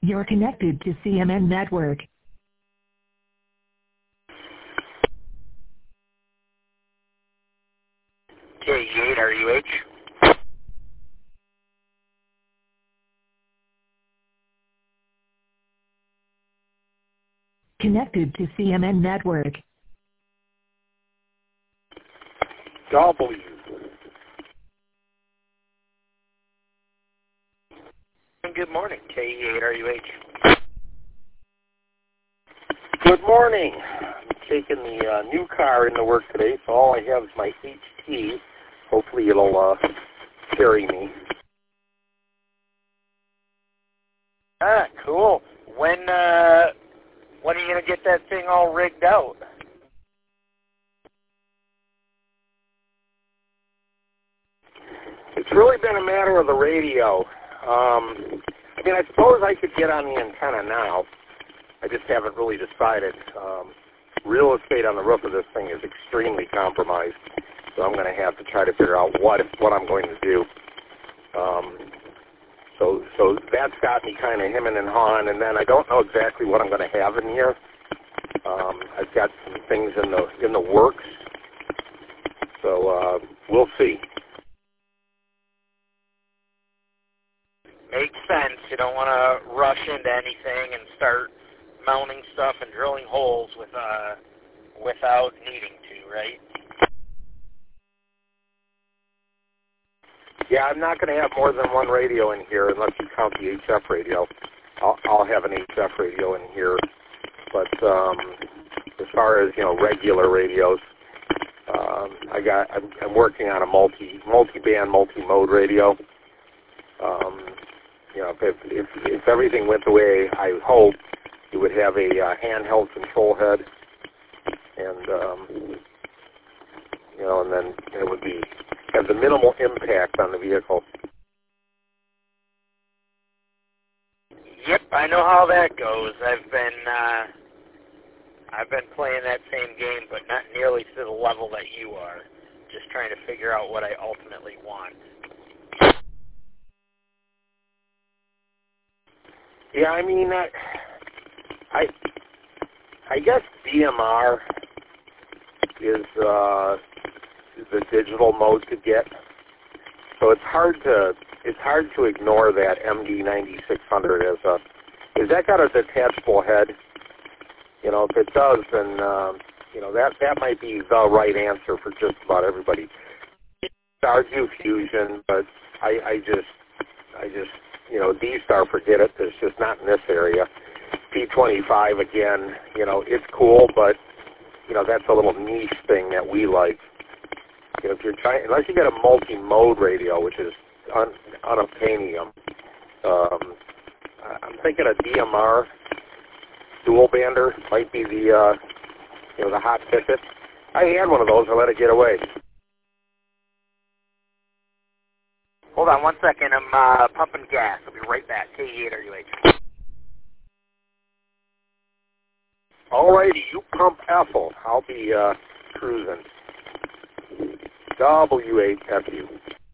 You're connected to CMN Network. K8RUH. Connected to CMN Network. W. Good morning, K8RUH. Good morning. I'm taking the new car into work today, so all I have is my HT. Hopefully it'll carry me. Ah, cool. When are you going to get that thing all rigged out? It's really been a matter of the radio. I mean, I suppose I could get on the antenna now. I just haven't really decided. Real estate on the roof of this thing is extremely compromised, so I'm going to have to try to figure out what I'm going to do. So that's got me kind of hemming and hawing, and then I don't know exactly what I'm going to have in here. I've got some things in the works, so we'll see. Makes sense. You don't want to rush into anything and start mounting stuff and drilling holes without needing to, right? Yeah, I'm not going to have more than one radio in here unless you count the HF radio. I'll have an HF radio in here, but as far as regular radios, I'm working on a multi-band, multi-mode radio. If everything went the way I hoped, you would have a handheld control head, and and then it would have the minimal impact on the vehicle. Yep, I know how that goes. I've been playing that same game, but not nearly to the level that you are. Just trying to figure out what I ultimately want. Yeah, I mean, I guess DMR is the digital mode to get. So it's hard to ignore that MD9600 as is that got a detachable head? If it does, then that might be the right answer for just about everybody. D-Star Fusion, but I just D-Star, forget it. It's just not in this area. P25 again, it's cool, but that's a little niche thing that we like. If you're trying, unless you get a multi-mode radio, which is unobtainium, I'm thinking a DMR dual bander might be the the hot ticket. I had one of those. I let it get away. Hold on one second. I'm pumping gas. I'll be right back. K8RUH. All righty, you pump Ethel. I'll be cruising. W8FU.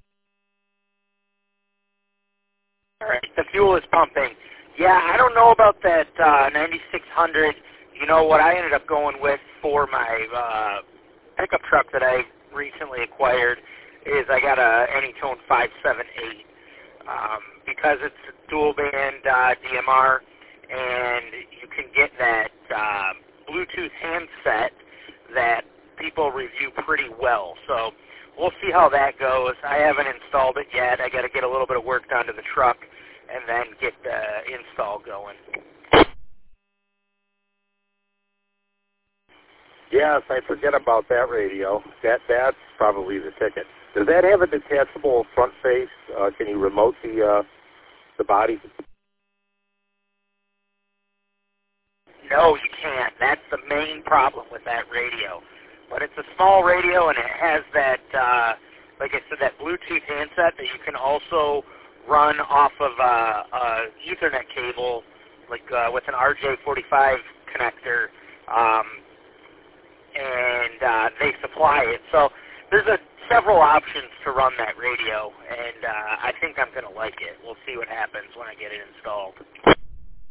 All right, the fuel is pumping. Yeah, I don't know about that 9600. What I ended up going with for my pickup truck that I recently acquired is I got a Anytone 578 because it's a dual band DMR, and you can get that Bluetooth handset that people review pretty well. So we'll see how that goes. I haven't installed it yet. I got to get a little bit of work done to the truck and then get the install going. Yes, I forget about that radio. That's probably the ticket. Does that have a detachable front face? Can you remote the body? No, you can't. That's the main problem with that radio. But it's a small radio, and it has that, like I said, that Bluetooth handset that you can also run off of a Ethernet cable, like with an RJ45 connector, and they supply it. So there's several options to run that radio, and I think I'm going to like it. We'll see what happens when I get it installed.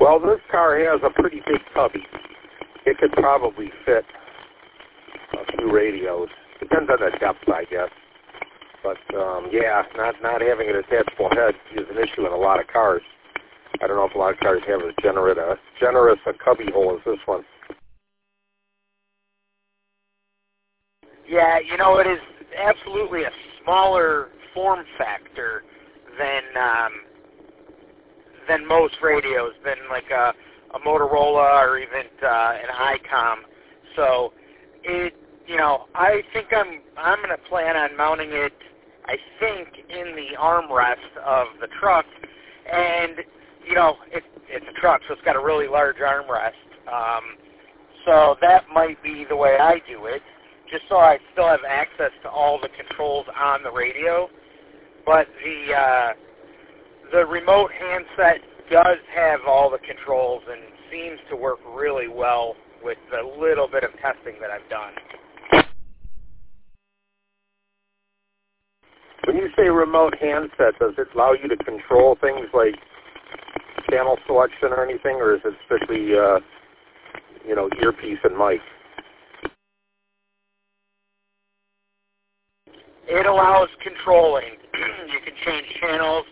Well, this car has a pretty big cubby. It could probably fit a few radios. Depends on the depth, I guess. But, yeah, not having an attachable head is an issue in a lot of cars. I don't know if a lot of cars have as generous a cubby hole as this one. Yeah, it is absolutely a smaller form factor than most radios, than like a Motorola or even an ICOM. So I think I'm going to plan on mounting it, I think, in the armrest of the truck. And, it's a truck, so it's got a really large armrest. So that might be the way I do it, just so I still have access to all the controls on the radio. But the remote handset does have all the controls and seems to work really well with the little bit of testing that I've done. When you say remote handset, does it allow you to control things like channel selection or anything, or is it strictly, earpiece and mic? It allows controlling. You can change channels,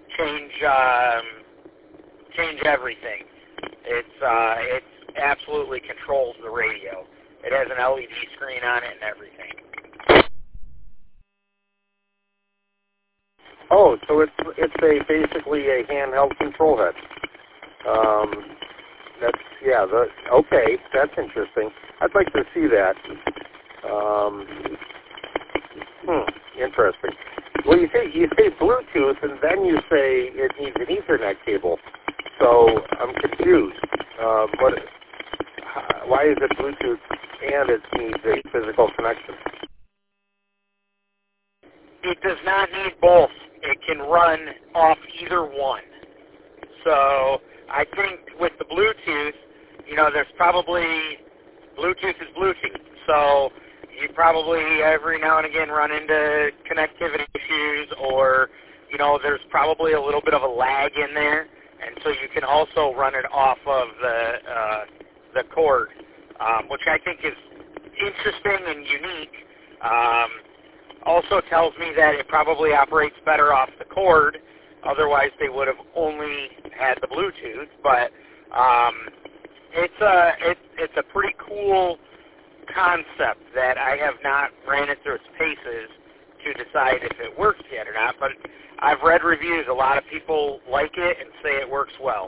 change everything. It absolutely controls the radio. It has an LED screen on it and everything. Oh, so it's basically a handheld control head. Okay, that's interesting. I'd like to see that. Interesting. Well, you say Bluetooth, and then you say it needs an Ethernet cable. So I'm confused. Why is it Bluetooth and it needs a physical connection? It does not need both. It can run off either one. So I think with the Bluetooth, there's probably, Bluetooth is Bluetooth. So you probably every now and again run into connectivity issues, or, there's probably a little bit of a lag in there. And so you can also run it off of the cord, which I think is interesting and unique. Also tells me that it probably operates better off the cord. Otherwise, they would have only had the Bluetooth. But it's a pretty cool concept that I have not ran it through its paces to decide if it works yet or not. But I've read reviews. A lot of people like it and say it works well.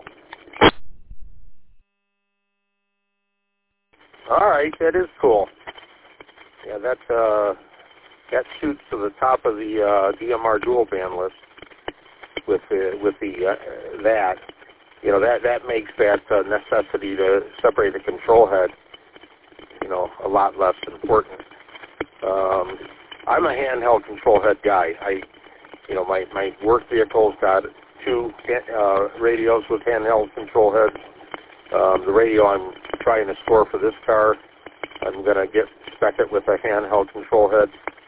All right, that is cool. Yeah, that shoots to the top of the DMR dual band list with that. That makes that necessity to separate the control head, a lot less important. I'm a handheld control head guy. My work vehicle's got 2 radios with handheld control heads. The radio I'm trying to score for this car, I'm going to spec it with a handheld control head.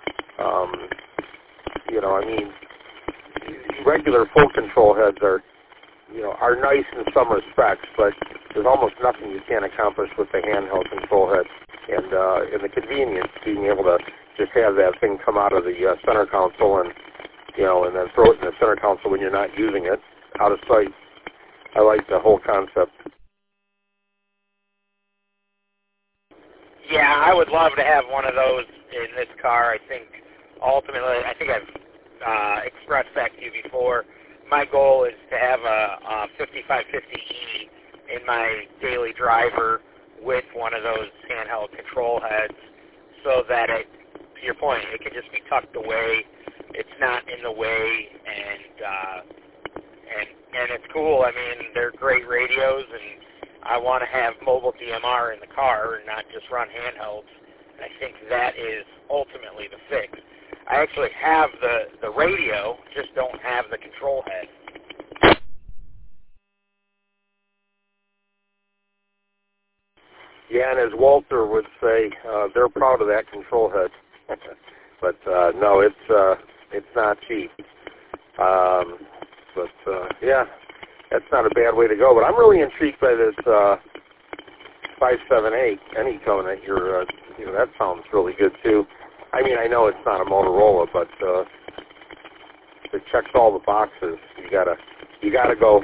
Regular full control heads are nice in some respects, but there's almost nothing you can't accomplish with the handheld control head. And the convenience, being able to just have that thing come out of the center console and then throw it in the center console when you're not using it, out of sight. I like the whole concept. Yeah, I would love to have one of those in this car. I think ultimately, I think I've expressed that to you before. My goal is to have a 5550E in my daily driver with one of those handheld control heads, so that to your point, it can just be tucked away. It's not in the way, and it's cool. I mean, they're great radios, and I want to have mobile DMR in the car and not just run handhelds. And I think that is ultimately the fix. I actually have the radio, just don't have the control head. Yeah, and as Walter would say, they're proud of that control head. But no, it's not cheap. Yeah, that's not a bad way to go. But I'm really intrigued by this 578 Anytone that that sounds really good too. I mean, I know it's not a Motorola, but it checks all the boxes. You gotta go.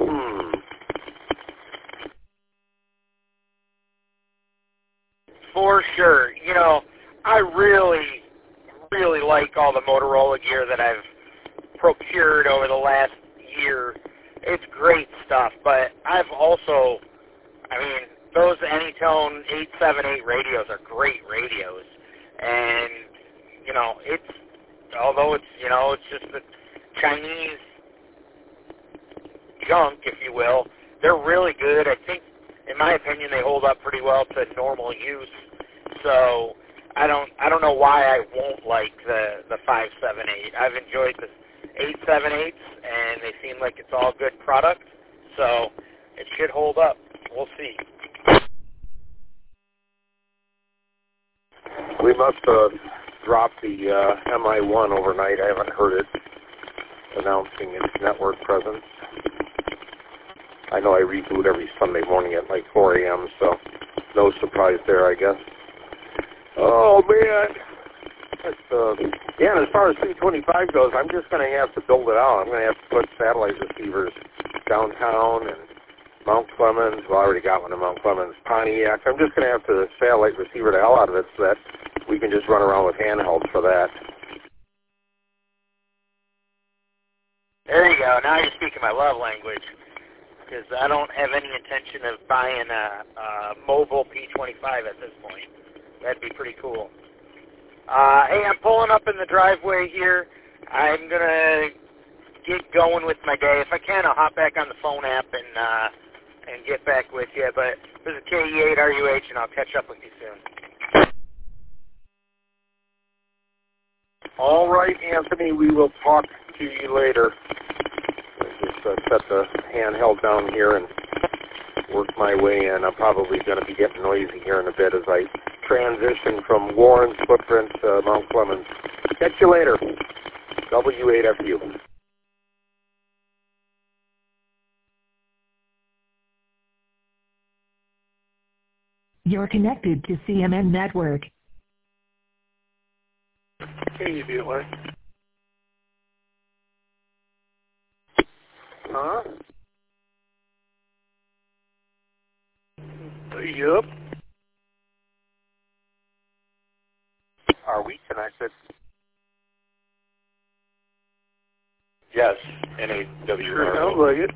For sure. I really, really like all the Motorola gear that I've procured over the last year. It's great stuff, but I've also, those Anytone 878 radios are great radios. And, although it's just the Chinese junk, if you will, they're really good. I think, in my opinion, they hold up pretty well to normal use. So I don't know why I won't like the 578. I've enjoyed the 878s, and they seem like it's all good product. So it should hold up. We'll see. We must have dropped the MI1 overnight. I haven't heard it announcing its network presence. I know I reboot every Sunday morning at like 4 a.m., so no surprise there, I guess. Oh, man. And as far as C25 goes, I'm just going to have to build it out. I'm going to have to put satellite receivers downtown and Mount Clemens. Well, I already got one in Mount Clemens. Pontiac. I'm just going to have to satellite receiver the hell out of it so that we can just run around with handhelds for that. There you go. Now you're speaking my love language. Because I don't have any intention of buying a mobile P25 at this point. That'd be pretty cool. Hey, I'm pulling up in the driveway here. I'm going to get going with my day. If I can, I'll hop back on the phone app and get back with you. But this is KE8RUH, and I'll catch up with you soon. All right, Anthony, we will talk to you later. Just set the handheld down here and work my way in. I'm probably going to be getting noisy here in a bit as I transition from Warren's footprint to Mount Clemens. Catch you later. W8FU. You're connected to CMN Network. Hey, you do it. Huh? Yup. Are we connected? Yes, NAWR. Sure sounds like it.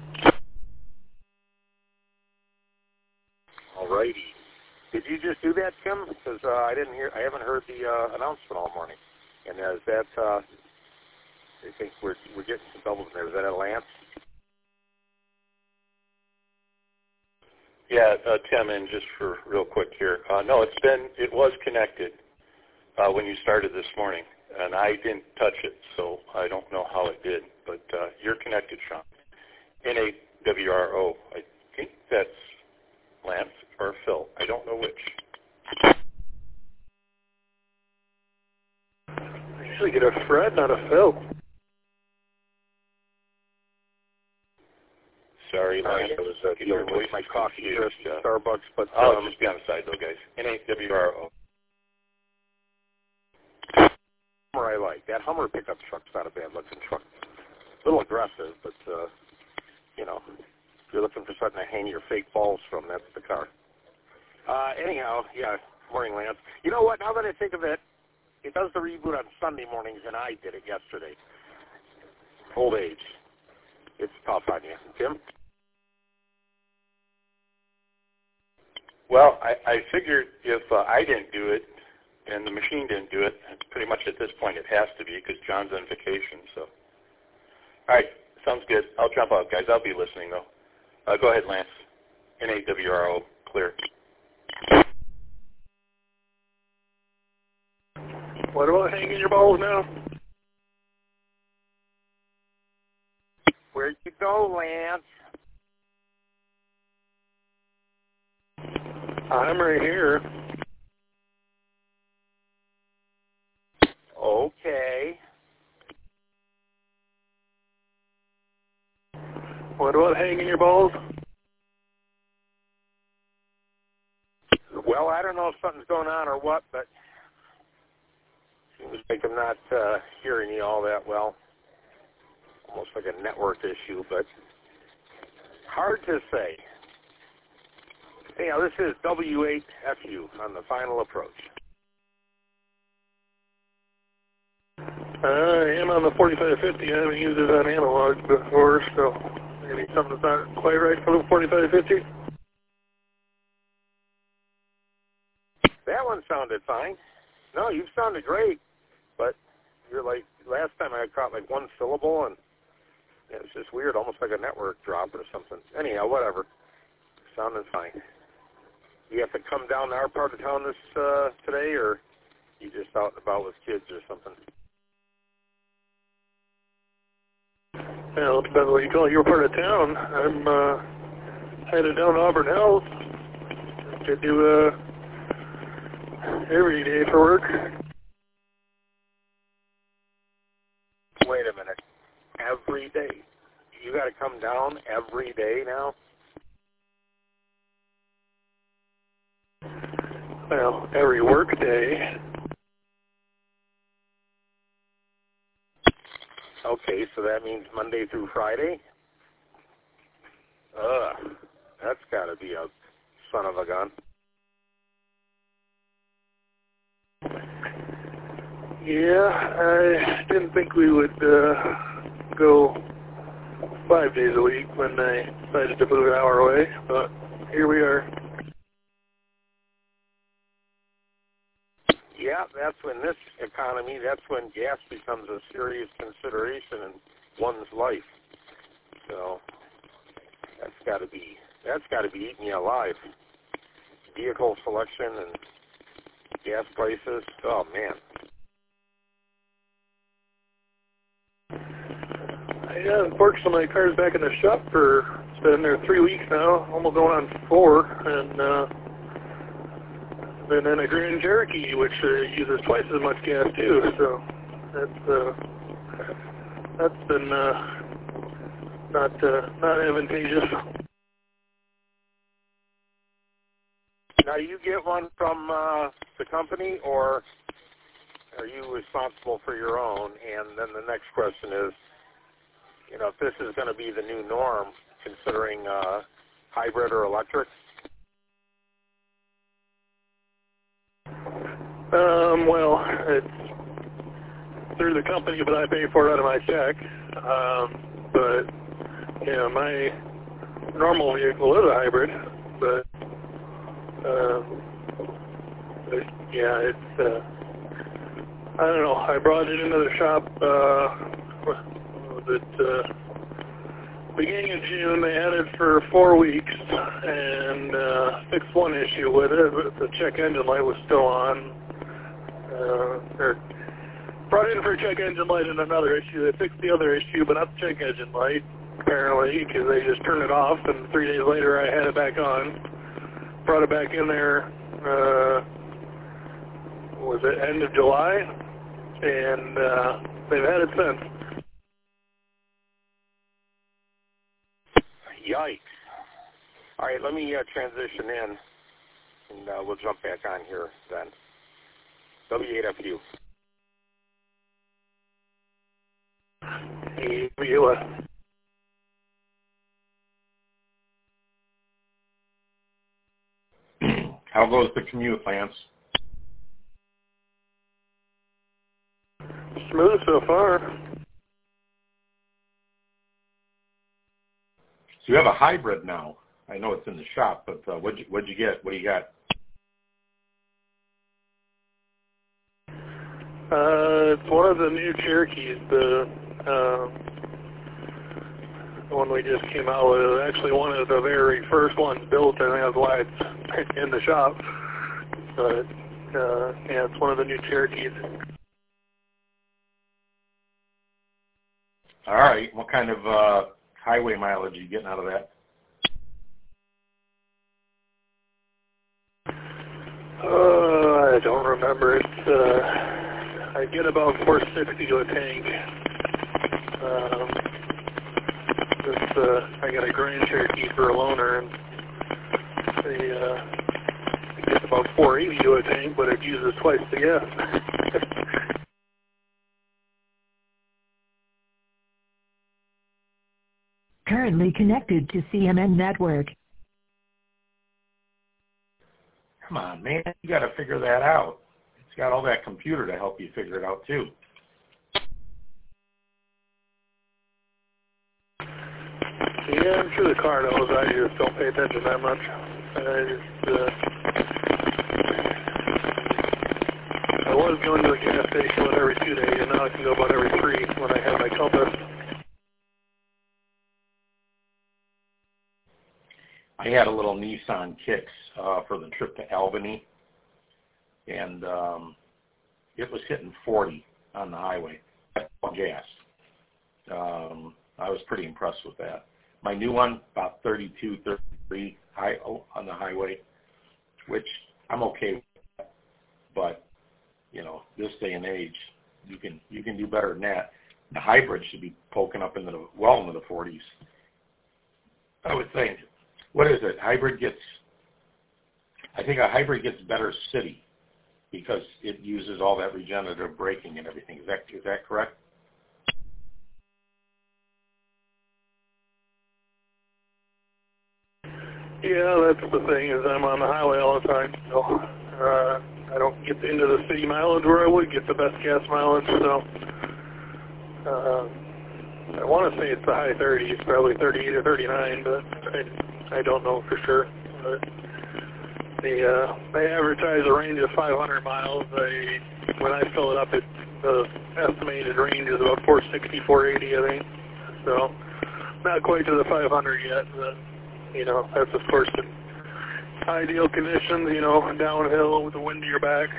All righty. Did you just do that, Tim? Because I haven't heard the announcement all morning. And is that? I think we're getting some doubles in there. Is that a Lance? Yeah, Tim, and just for real quick here. No, it was connected when you started this morning, and I didn't touch it, so I don't know how it did. But you're connected, Sean. NAWRO. I think that's Lance or Phil. I don't know which. I usually get a Fred, not a Phil. Sorry, Lance. I was dealing with my coffee here at Starbucks, but I'll just be on the side, though, guys. NAWRO. Hummer I like. That Hummer pickup truck's not a bad-looking truck. A little aggressive, but, if you're looking for something to hang your fake balls from, that's the car. Anyhow, yeah, morning, Lance. You know what? Now that I think of it, it does the reboot on Sunday mornings, and I did it yesterday. Old age. It's tough on you. Tim? Well, I figured if I didn't do it and the machine didn't do it, pretty much at this point it has to be because John's on vacation. So, all right, sounds good. I'll jump out, guys. I'll be listening, though. Go ahead, Lance. NAWRO, clear. What about hanging your balls now? Where'd you go, Lance? I'm right here. Okay. What what, hanging your balls? Well, I don't know if something's going on or what, but seems like I'm not hearing you all that well. Almost like a network issue, but hard to say. Anyhow, this is W8FU on the final approach. I am on the 4550. I haven't used it on analog before, so maybe something's not quite right for the 4550. That one sounded fine. No, you sounded great, but you're like, last time I caught like one syllable, and it was just weird, almost like a network drop or something. Anyhow, whatever. Sounded fine. You have to come down to our part of town this today, or you just out and about with kids or something? Well, it depends what you call your part of town. I'm headed down to Auburn Hills to do every day for work. Wait a minute. Every day? You got to come down every day now? Well, every work day. Okay, so that means Monday through Friday? That's got to be a son of a gun. Yeah, I didn't think we would go 5 days a week when I decided to move an hour away, but here we are. Yeah, that's when this economy, that's when gas becomes a serious consideration in one's life. So that's got to be eating you alive. Vehicle selection and gas prices. Oh man. Yeah, unfortunately, my car's back in the shop for, it's been there 3 weeks now, almost going on 4, and then in a Grand Cherokee, which uses twice as much gas too, so that's been not advantageous. Now, do you get one from the company, or are you responsible for your own? And then the next question is, you know, if this is going to be the new norm, considering hybrid or electric? Well, it's through the company, but I pay for it out of my check. But, yeah, my normal vehicle is a hybrid, but yeah, it's, I don't know, I brought it into the shop, beginning of June. They had it for 4 weeks and fixed one issue with it. The check engine light was still on. Or brought in for a check engine light and another issue. They fixed the other issue, but not the check engine light, apparently, because they just turned it off, and 3 days later I had it back on. Brought it back in there, was it end of July? And they've had it since. Yikes. All right, let me transition in, and we'll jump back on here then. W8FU. Hey, How goes the commute, Lance? Smooth so far. So you have a hybrid now. I know it's in the shop, but what'd you get? What do you got? It's one of the new Cherokees, the one we just came out with. Actually, one of the very first ones built, and that's why it's in the shop. But yeah, it's one of the new Cherokees. All right. What kind of highway mileage are you getting out of that? I don't remember. It's I get about 460 to a tank. I got a Grand Cherokee for a loaner, and it gets about 480 to a tank, but it uses twice the gas. Currently connected to CMN Network. Come on, man, you got to figure that out. It's got all that computer to help you figure it out too. Yeah, I'm sure the car knows. I just don't pay attention that much. I was going to the gas station about every 2 days, and now I can go about every 3 when I have my compass. I had a little Nissan Kicks for the trip to Albany, and it was hitting 40 on the highway on gas. I was pretty impressed with that. My new one, about 32, 33 on the highway, which I'm okay with. But, you know, this day and age, you can do better than that. The hybrid should be poking up into the 40s. I would think. What is it? I think a hybrid gets better city because it uses all that regenerative braking and everything. Is that correct? Yeah, that's the thing, is I'm on the highway all the time. So, I don't get into the city mileage where I would get the best gas mileage, so I want to say it's the high 30s, probably 38 or 39, but I don't know for sure. But they advertise a range of 500 miles. When I fill it up, the estimated range is about 460, 480, I think. So not quite to the 500 yet, but, you know, that's of course in ideal conditions, you know, downhill with the wind to your back.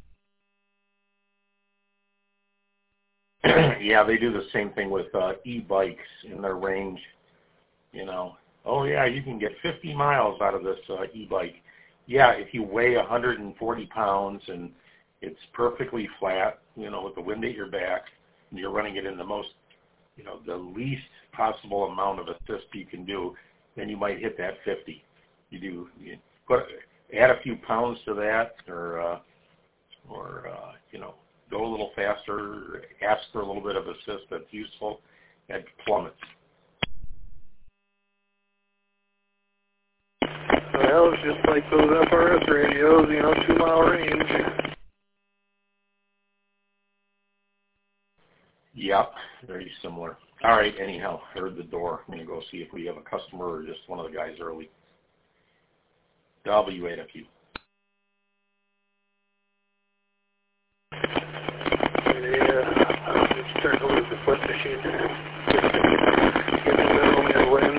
Yeah, they do the same thing with e-bikes in their range, you know. Oh, yeah, you can get 50 miles out of this e-bike. Yeah, if you weigh 140 pounds and it's perfectly flat, you know, with the wind at your back, and you're running it in the most, you know, the least possible amount of assist you can do, then you might hit that 50. You add a few pounds to that, or you know, go a little faster, ask for a little bit of assist that's useful, and plummets. Well, it's just like those FRS radios, you know, 2-mile range. Yep, very similar. All right, anyhow, heard the door. I'm going to go see if we have a customer or just one of the guys early. W8FU. Yeah, it's starting to lose the foot machine. Get the middle and wind.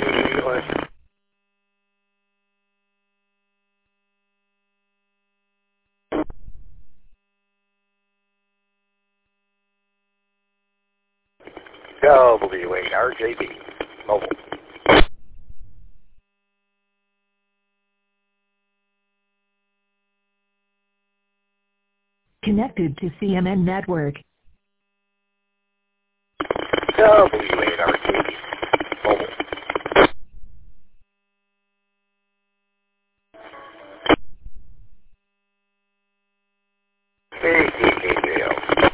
W8RJB mobile. Connected to CMN Network. W8RJB mobile. KCKJO.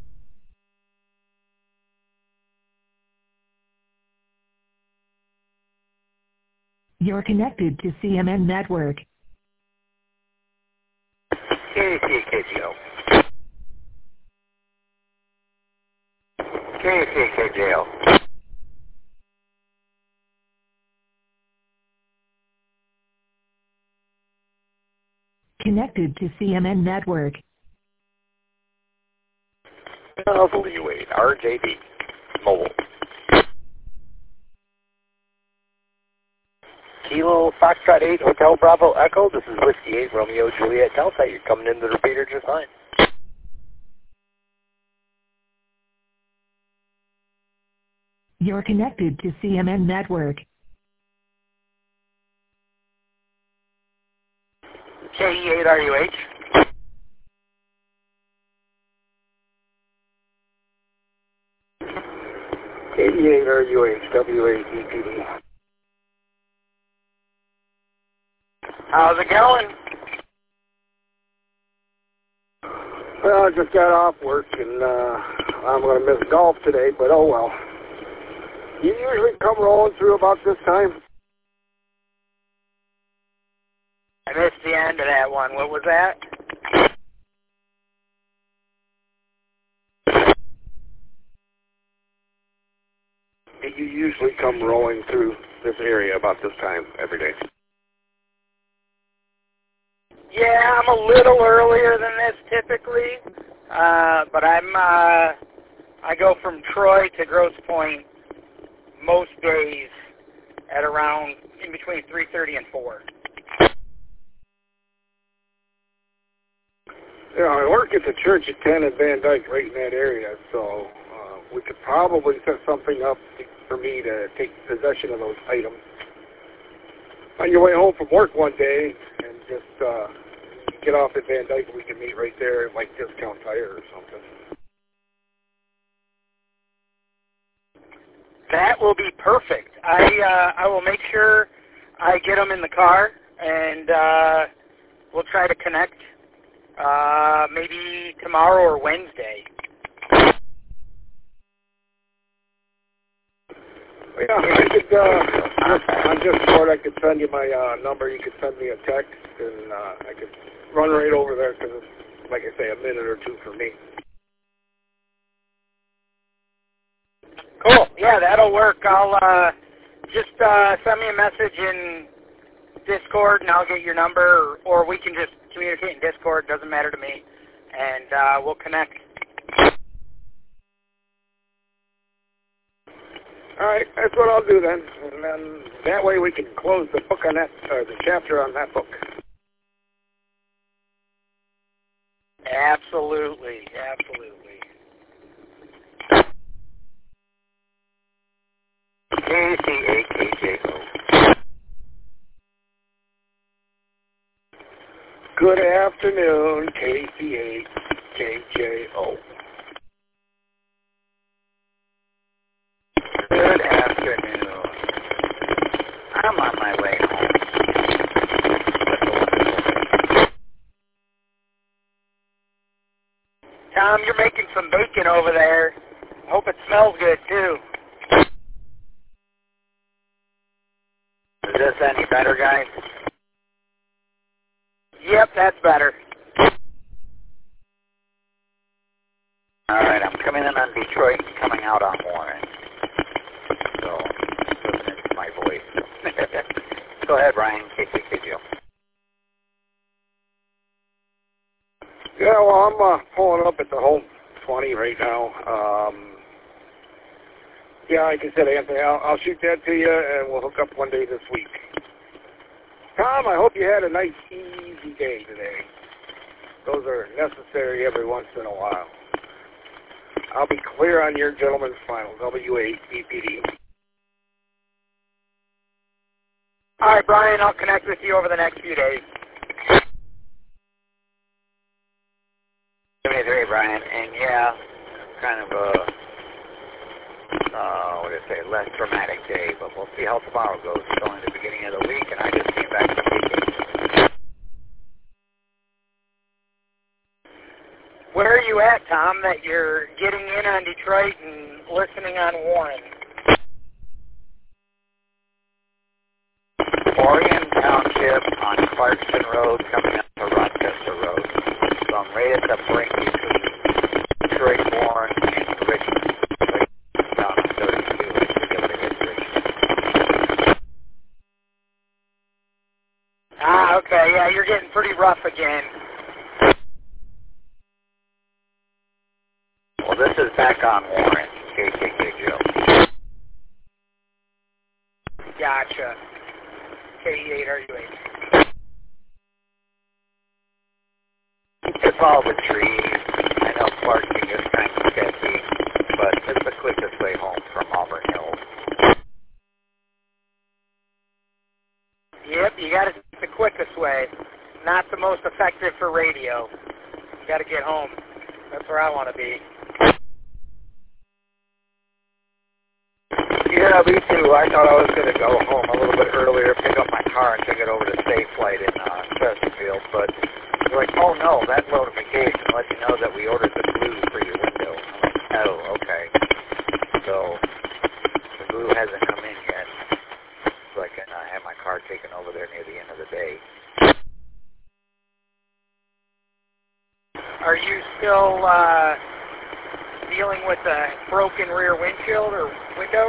You're connected to CMN Network. KCKJO. KCKJO. Connected to CMN Network. W8RJB mobile. Kilo Foxtrot 8 Hotel Bravo Echo. This is Whiskey 8 Romeo Juliet Delta. You're coming into the repeater just fine. You're connected to CMN Network. KE8RUH. 88RUH, WAEPD. How's it going? Well, I just got off work, and I'm going to miss golf today, but oh well. You usually come rolling through about this time? I missed the end of that one. What was that? You usually come rolling through this area about this time every day? Yeah, I'm a little earlier than this typically, but I go from Troy to Grosse Pointe most days at around in between 3:30 and 4. Yeah, I work at the church at 10 at Van Dyke, right in that area, so we could probably set something up for me to take possession of those items on your way home from work one day, and just get off at Van Dyke, and we can meet right there at like Discount Tire or something. That will be perfect. I will make sure I get them in the car, and we'll try to connect maybe tomorrow or Wednesday. Yeah, I could, on Discord, I could send you my number. You could send me a text, and I could run right over there because it's, like I say, a minute or two for me. Cool. Yeah, that'll work. I'll just send me a message in Discord, and I'll get your number, or we can just communicate in Discord. Doesn't matter to me, and we'll connect. All right, that's what I'll do then, and then that way we can close the book on that, or the chapter on that book. Absolutely, absolutely. KCAKJO. Good afternoon, KCAKJO. Good afternoon. I'm on my way home. Tom, you're making some bacon over there. I hope it smells good, too. Is this any better, guys? Yep, that's better. All right, I'm coming in on Detroit and coming out on Warren. So, listening to my voice. Go ahead, Brian. KCKJ. Yeah, well, I'm pulling up at the home 20 right now. Yeah, like I said, Anthony, I'll shoot that to you, and we'll hook up one day this week. Tom, I hope you had a nice, easy day today. Those are necessary every once in a while. I'll be clear on your gentleman's finals, WAEPD. All right, Brian, I'll connect with you over the next few days. 73, Brian, and yeah, kind of a, what do I say, less dramatic day, but we'll see how tomorrow goes. It's only the beginning of the week, and I just came back from vacation. Where are you at, Tom, that you're getting in on Detroit and listening on Warren? Orion Township on Clarkson Road coming up to Rochester Road. So I'm right at the brink between Detroit, Warren, and Richmond. Right down on 32 to get to hit Richmond. Ah, okay, yeah, you're getting pretty rough again. Well, this is back on Warren, KKKJ. Gotcha. K8RUH. It's all the trees. I know parking is kind of sketchy, but it's the quickest way home from Auburn Hills. Yep, you got to take the quickest way. Not the most effective for radio. You got to get home. That's where I want to be. Yeah, me too. I thought I was going to go home a little bit earlier, pick up my car, and take it over to Safe Flight in Chesterfield. But they're like, oh no, that notification lets you know that we ordered the glue for your window. I'm like, oh, okay. So the glue hasn't come in yet, so I can have my car taken over there near the end of the day. Are you still dealing with a broken rear windshield or window?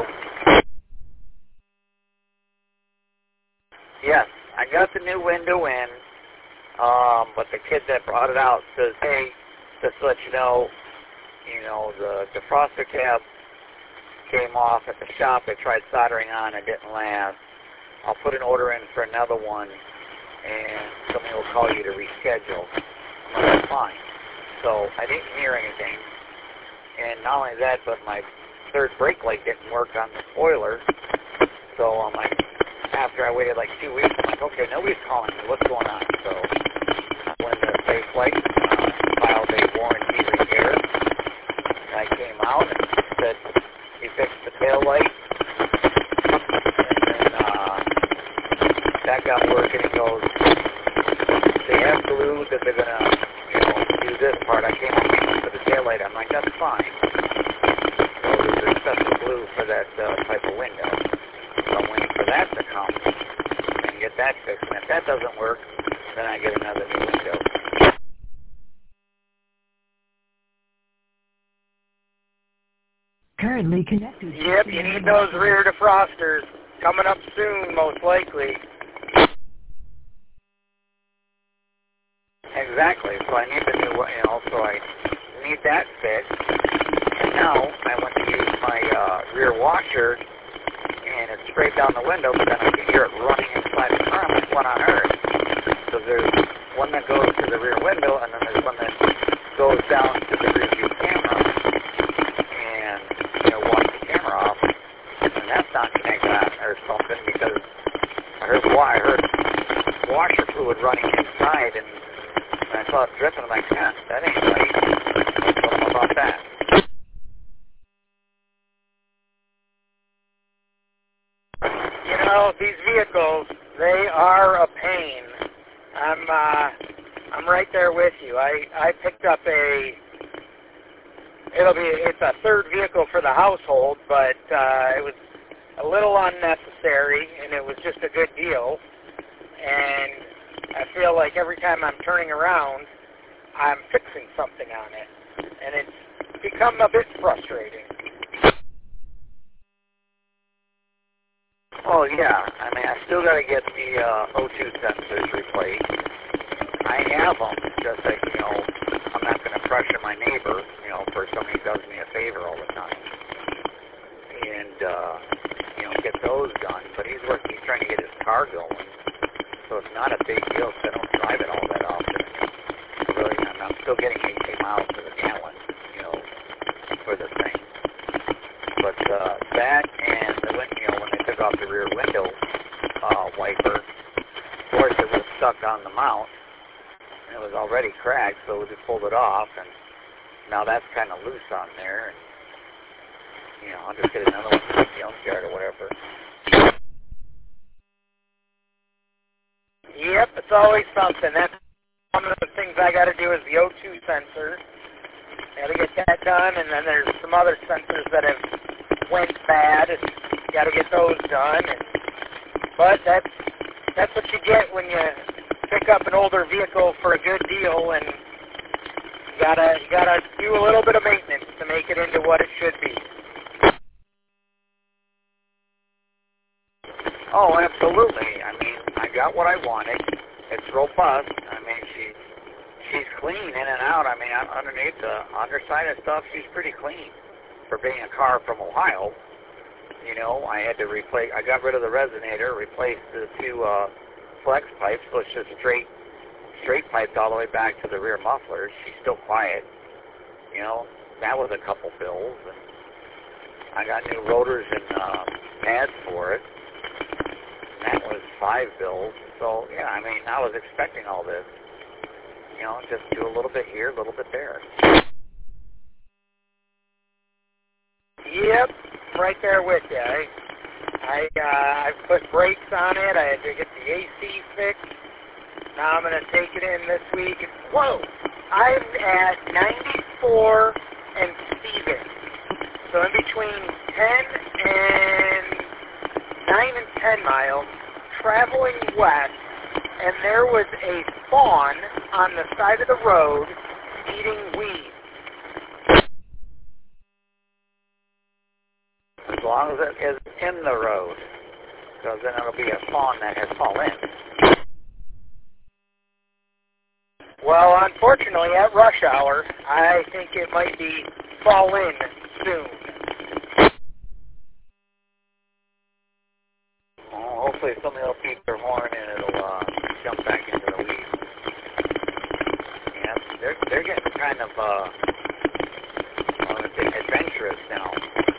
Yes, I got the new window in, but the kid that brought it out says, hey, just to let you know, the defroster tab came off at the shop. They tried soldering on, it didn't last. I'll put an order in for another one, and somebody will call you to reschedule. Well, that's fine. So I didn't hear anything. And not only that, but my third brake light didn't work on the spoiler. So I'm like, after I waited like 2 weeks, I'm like, okay, nobody's calling me. What's going on? So I went to Safe Flight, filed a warranty repair. I came out and said, he fixed the tail light. And then that got working. He goes, they have glue that they're going to do this part. I came up for the tail light. I'm like, that's fine. So there's a special glue for that type of window. So I'm waiting for that to come and get that fixed. And if that doesn't work, then I get another new window. Currently connected. Yep, you need those rear defrosters coming up soon, most likely. Exactly. So I need the new, so I need that fixed. And now I went to use my rear washer, and it sprayed down the window, but then I could hear it running inside the car. I'm like, what on earth? So there's one that goes to the rear window, and then there's one that goes down to the rear view camera, and walk the camera off. And that's not connected on or something because I heard washer fluid running inside, and I saw it dripping. I'm like, yeah, that ain't right. Something about that. These vehicles, they are a pain. I'm right there with you. I picked up it's a third vehicle for the household, but it was a little unnecessary, and it was just a good deal. And I feel like every time I'm turning around, I'm fixing something on it, and it's become a bit frustrating. Oh, yeah. I mean, I still got to get the O2 sensors replaced. I have them, just like, I'm not going to pressure my neighbor, for somebody who does me a favor all the time. And, get those done. But he's trying to get his car going. So it's not a big deal, so I don't drive it all that often. Really, I'm still getting 18 miles to the gallon, for the thing. But that and the when they took off the rear window wiper, of course it was stuck on the mount, and it was already cracked, so we just pulled it off, and now that's kind of loose on there. And, I'll just get another one from the junkyard or whatever. Yep, it's always something. That's one of the things I got to do is the O2 sensor. Got to get that done, and then there's some other sensors that have went bad, and got to get those done. But that's what you get when you pick up an older vehicle for a good deal, and you gotta do a little bit of maintenance to make it into what it should be. Oh, absolutely. I mean, I got what I wanted. It's robust. I mean, she's clean in and out. I mean, underneath the underside of stuff, she's pretty clean for being a car from Ohio. I had to replace. I got rid of the resonator, replaced the two flex pipes, so it's just straight piped all the way back to the rear mufflers. She's still quiet. That was a couple bills, and I got new rotors and pads for it. That was 5 bills. So, yeah, I mean, I was expecting all this. Just do a little bit here, a little bit there. Yep, right there with you. put brakes on it. I had to get the AC fixed. Now I'm going to take it in this week. Whoa! I'm at 94 and Stevens. So in between 9 and 10 miles, traveling west, and there was a fawn on the side of the road eating weeds. As long as it is in the road, because then it'll be a fawn that has fallen in. Well, unfortunately, at rush hour, I think it might be fall in soon. Well, hopefully somebody will beep their horn and it'll jump back into the weeds. Yeah, they're getting kind of adventurous now.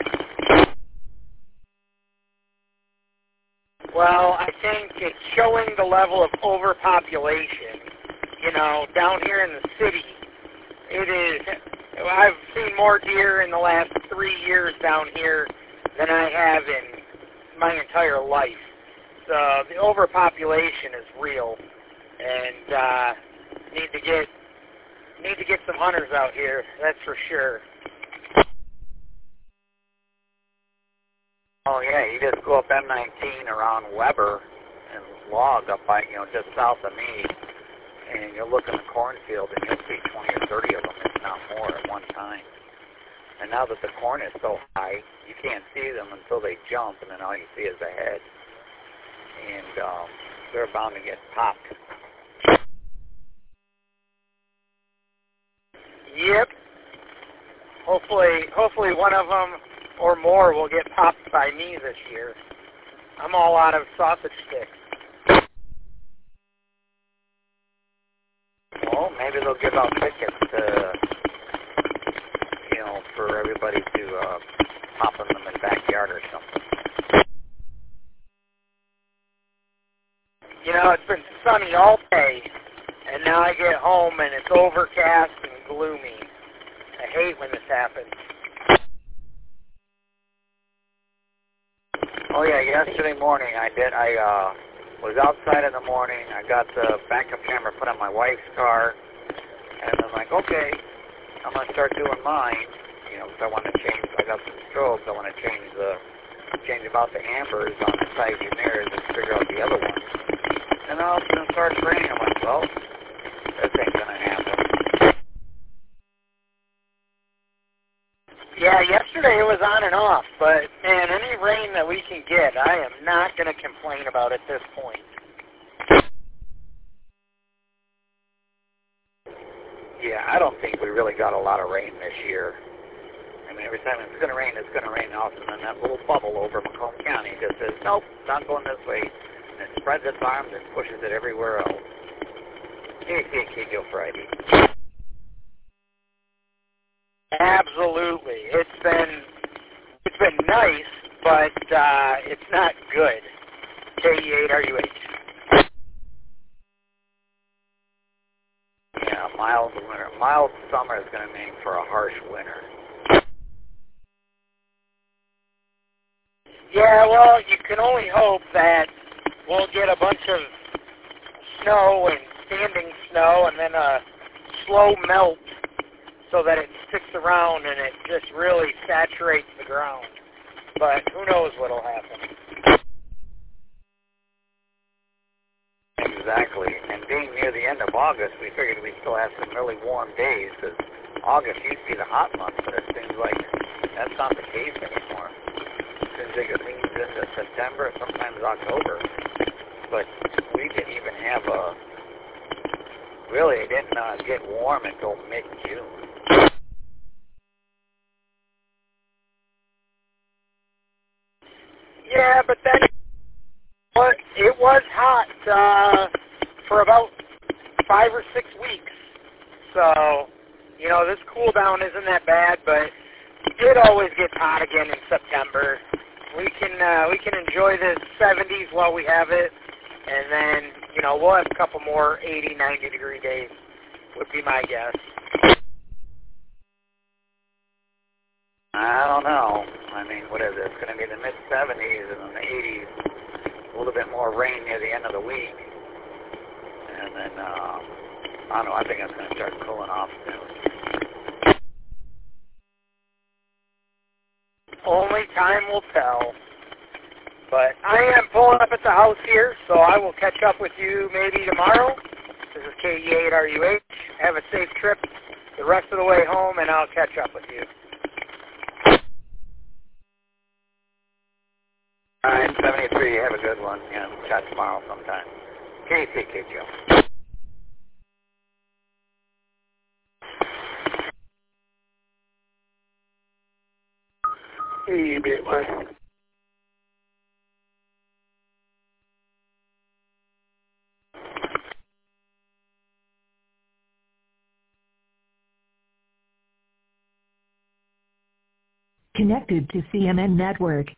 Well, I think it's showing the level of overpopulation. You know, down here in the city, it is. I've seen more deer in the last 3 years down here than I have in my entire life. So the overpopulation is real, and need to get some hunters out here. That's for sure. Oh yeah, you just go up M19 around Weber and log up by, just south of me, and you'll look in the cornfield and you'll see 20 or 30 of them, if not more, at one time. And now that the corn is so high, you can't see them until they jump, and then all you see is the head. And they're bound to get popped. Yep. Hopefully one of them or more will get popped by me this year. I'm all out of sausage sticks. Well, maybe they'll give out tickets to, for everybody to pop them in the backyard or something. It's been sunny all day, and now I get home and it's overcast and gloomy. I hate when this happens. Oh yeah, yesterday morning I was outside in the morning. I got the backup camera put on my wife's car, and I'm like, okay, I'm gonna start doing mine. Because I want to change. I got some strobes. I want to change about the ambers on the side view mirrors and figure out the other ones. And all of a sudden it starts raining. I'm like, well, this ain't gonna happen. Yeah, yesterday it was on and off, but man, any rain that we can get, I am not going to complain about at this point. Yeah, I don't think we really got a lot of rain this year. I mean, every time it's going to rain, it's going to rain. All of a sudden, that little bubble over Macomb County just says, nope, not going this way. And it spreads its arms and pushes it everywhere else. Here you see a Kegel Friday. Absolutely. It's been nice, but it's not good. KE8RUH. Yeah, mild winter. Mild summer is going to make for a harsh winter. Yeah, well, you can only hope that we'll get a bunch of snow and standing snow and then a slow melt so that it sticks around and it just really saturates the ground. But who knows what'll happen. Exactly. And being near the end of August, we figured we'd still have some really warm days because August used to be the hot month, but it seems like that's not the case anymore. It seems like it leans into September, sometimes October. But we didn't even have really, it didn't get warm until mid-June. Yeah, but then it was hot for about 5 or 6 weeks. So, this cool down isn't that bad, but it always gets hot again in September. We can enjoy the 70s while we have it, and then, we'll have a couple more 80, 90-degree days, would be my guess. I don't know. I mean, what is it? It's going to be the mid-70s and then the 80s. more rain near the end of the week. And then, I don't know, I think it's going to start cooling off soon. Only time will tell. But I am pulling up at the house here, so I will catch up with you maybe tomorrow. This is KE8RUH. Have a safe trip the rest of the way home, and I'll catch up with you. 973, have a good one, and chat tomorrow sometime. KCKGO. Hey, BMI. Connected to CMN Network.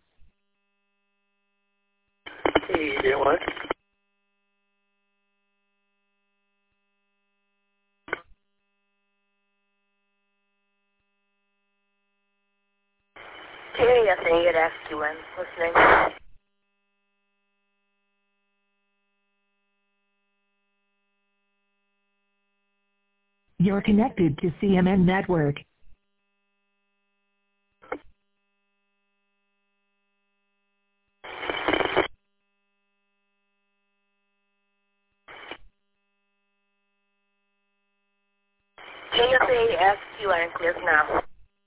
Hey, BMI. KASA at SQN, listening. You're connected to CMN Network. KSA SQN clears now.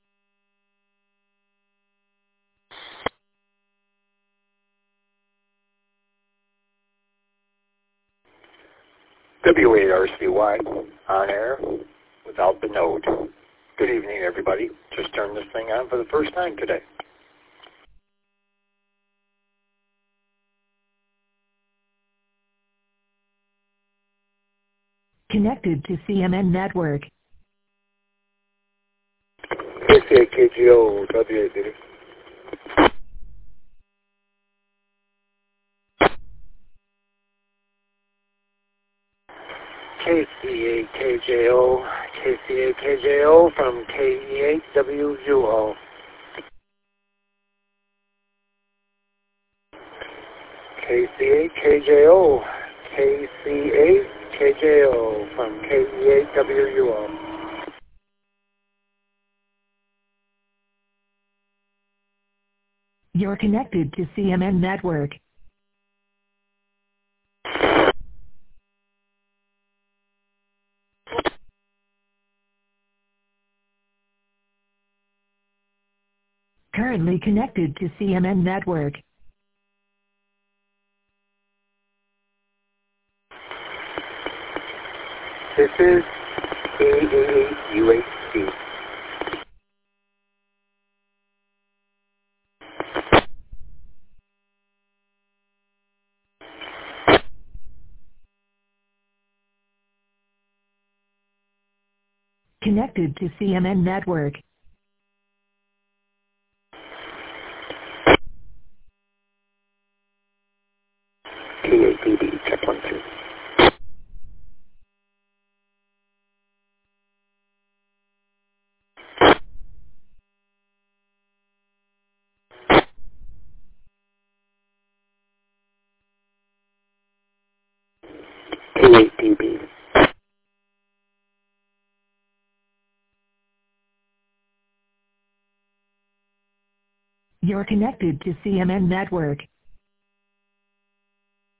W8RCY on air without the node. Good evening, everybody. Just turned this thing on for the first time today. Connected to CMN Network. KCAKGO, W8, baby. KCAKJO, KCAKJO from KE8WUO. KCAKJO, KC8KJO from KE8WUO. You're connected to CMN Network. Currently connected to CMN Network. This is KA8UHC. Connected to CMN Network. KAPB, check 1, 2. KAPB. You're connected to CMN Network.